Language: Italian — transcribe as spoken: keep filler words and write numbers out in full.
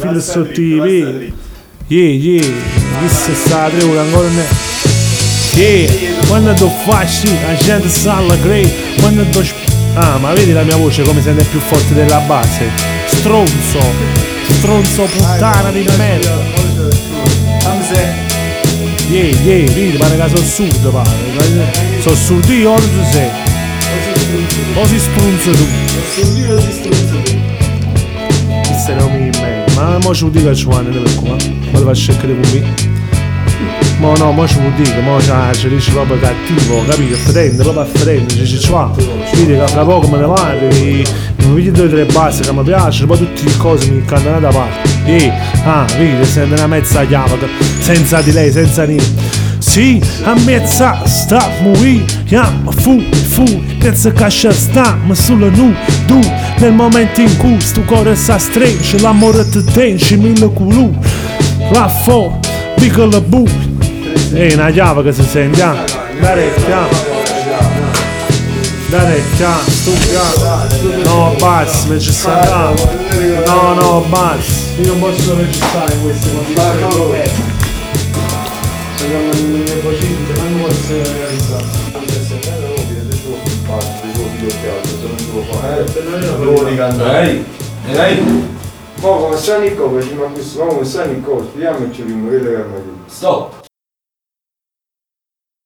filo sottili. Yeah, yeah, questa sta tre ore ancora ne. Yeah, quando tu fasci, la gente sa la grey, quando tu... Ah, ma vedi la mia voce come sente più forte della base? Stronzo, stronzo puttana di merda. Yeah, yeah, vedi, pare che sono surdo, pare. Sono surdo io o tu sei? O si strunzo tu? Sono surdo o si strunzo tu? Questo è un me, ma mo ci dico a Giovanni, per come? Ma lo faccio cercare con me. Mo no, mo ci vuol dire, mo ci dice proprio cattivo, capito? Fredendo, proprio a fredendo, ci dice qua, vedi che fra poco me ne vado, mi vedi due o tre basi che mi piacciono, poi tutte le cose mi cantano da parte. E, ah, vedi, sente una mezza chiave, senza di lei, senza niente. Sì, a mezza sta morì, chiama fu, fu, pensa che stiamo sulla nu, tu, nel momento in cui sto cuore sta stretto, l'amore ti tenci, mille culù, là fuori, dico la bu. Ehi, una chiave che si sente, ah, da recchia, da recchia, stupido, no, basta, necessario, no, no, basta, io non posso registrare queste cose. Secondo me le vocine non posso realizzare. Devo ricantare. Ehi, mo come sta Nico? Ma come sta Nico? Spieghiamoci prima, che le gambe. Stop!